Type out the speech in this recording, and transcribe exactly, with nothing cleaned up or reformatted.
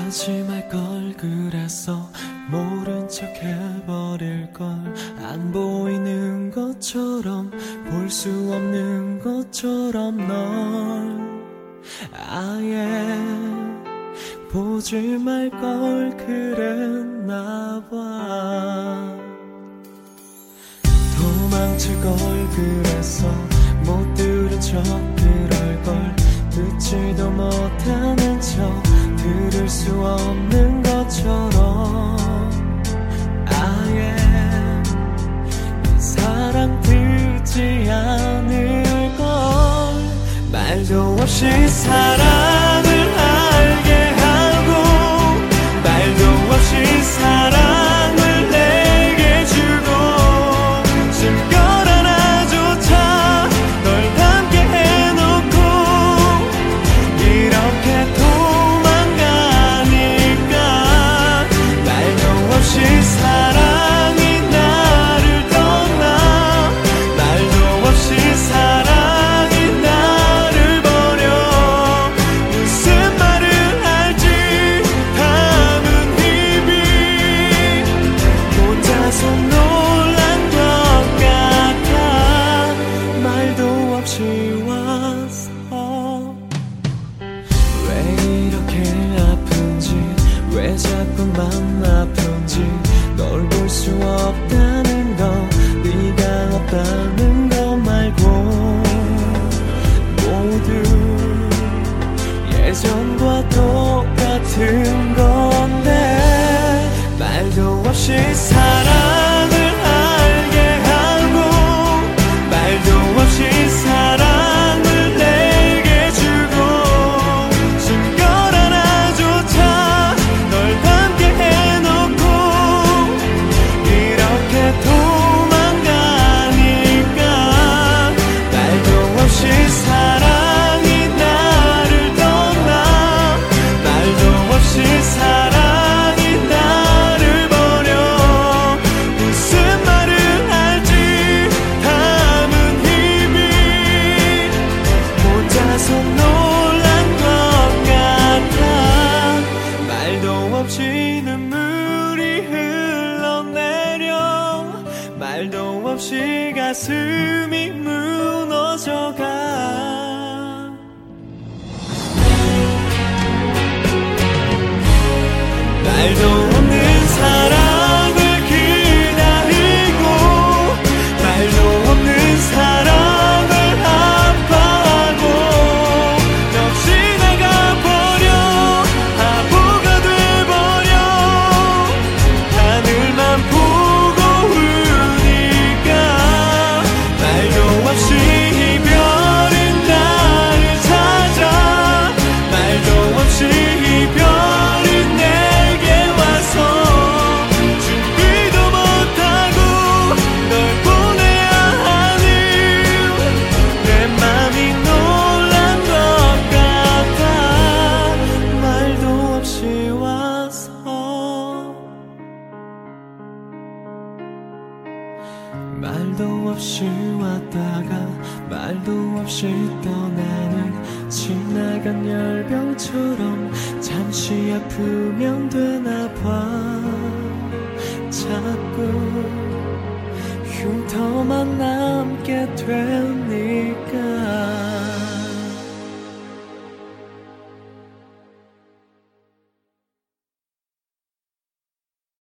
하지 말걸 그랬어. 모른 척 해버릴걸. 안 보이는 것처럼 볼 수 없는 것처럼 널 아예 보지 말걸 그랬나봐. 도망칠 걸 그랬어. 못 들은 척 그럴걸. 듣지도 못하는 척 들을 수 없는 것처럼 아예 이 사랑 듣지 않을걸. 말도 없이 사랑을 알게 하고 말도 없이 사랑을 내게 주고 숨결 하나조차 널 닮게 해놓고 이렇게 도망가니까 말도 없이 사랑이 나를 떠나 말도 없이 사랑이 나를 버려. 무슨 말을 할지 담은 입이 혼자서 놀란 것 같아. 말도 없이 와서 왜 이렇게 아픈지 왜 자꾸만 아픈지 널 볼 수 없다는 거 네가 없다는 거 말고 모두 예전과 똑같은 건데. 말도 없이 사랑을 알게 하고 말도 없이 사랑을 내게 주고 숨결 하나조차 널 닮게 해놓고 이렇게 도망가니까 말도 없이 사랑이 나를 떠나 말도 없이 사랑이 나를 버려. 무슨 말을 할지 담은 힘이 혼자서 놀란 것 같아. 말도 없이 눈물이 흘러내려 말도 없이 가슴이 무너져가. 말도 없는 사랑을 기다리고 말도 없는 사랑을 아파하고 역시 나가버려. 바보가 돼버려. 하늘만 보고 우니까 말도 없이 이별은 나를 찾아 말도 없이 이별은 내게 와서 준비도 못하고 널 보내야 하는 내 맘이 놀란 것 같아. 말도 없이 와서 말도 없이 왔다가 말도 없이 떠나는 지나간 열병처럼 잠시 아프면 되나봐. 자꾸 흉터만 남게 되니